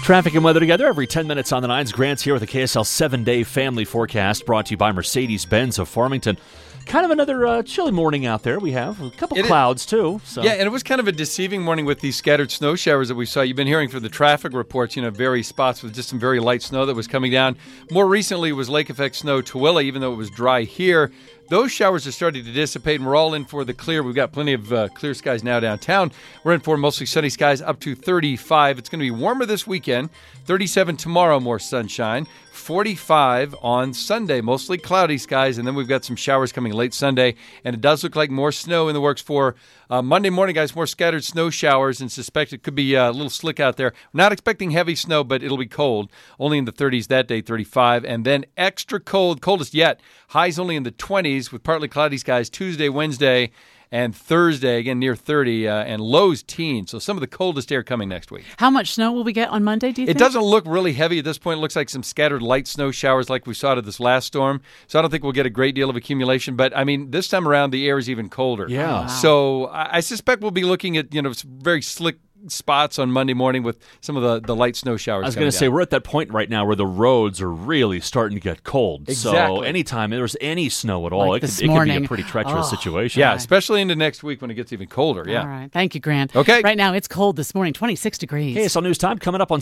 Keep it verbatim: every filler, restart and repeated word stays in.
Traffic and weather together every ten minutes on the nines. Grant's here with a K S L seven-day family forecast brought to you by Mercedes-Benz of Farmington. Kind of another uh, chilly morning out there. We have a couple it clouds, is. too. So. Yeah, and it was kind of a deceiving morning with these scattered snow showers that we saw. You've been hearing from the traffic reports, you know, various spots with just some very light snow that was coming down. More recently, it was lake effect snow, Tooele, even though it was dry here. Those showers are starting to dissipate, and we're all in for the clear. We've got plenty of uh, clear skies now downtown. We're in for mostly sunny skies up to thirty-five. It's going to be warmer this weekend. thirty-seven tomorrow, more sunshine. forty-five on Sunday, mostly cloudy skies, and then we've got some showers coming late Sunday, and it does look like more snow in the works for uh, Monday morning, guys. More scattered snow showers, and suspect it could be uh, a little slick out there. We're not expecting heavy snow, but it'll be cold. Only in the thirties that day, thirty-five, and then extra cold, coldest yet. Highs only in the twenties with partly cloudy skies Tuesday, Wednesday, and Thursday, again, near thirty, uh, and lows teens. So some of the coldest air coming next week. How much snow will we get on Monday, do you it think? It doesn't look really heavy at this point. It looks like some scattered light snow showers like we saw to this last storm. So I don't think we'll get a great deal of accumulation. But, I mean, this time around, the air is even colder. Yeah. Wow. So I, I suspect we'll be looking at, you know, some very slick spots on Monday morning with some of the, the light snow showers. I was going to say, we're at that point right now where the roads are really starting to get cold. Exactly. So anytime there's any snow at all, Like it, could, this it could be morning. a pretty treacherous Oh. situation. Yeah, especially into next week when it gets even colder. Yeah. All right. Thank you, Grant. Okay. Right now, it's cold this morning, twenty-six degrees. K S L News Time coming up on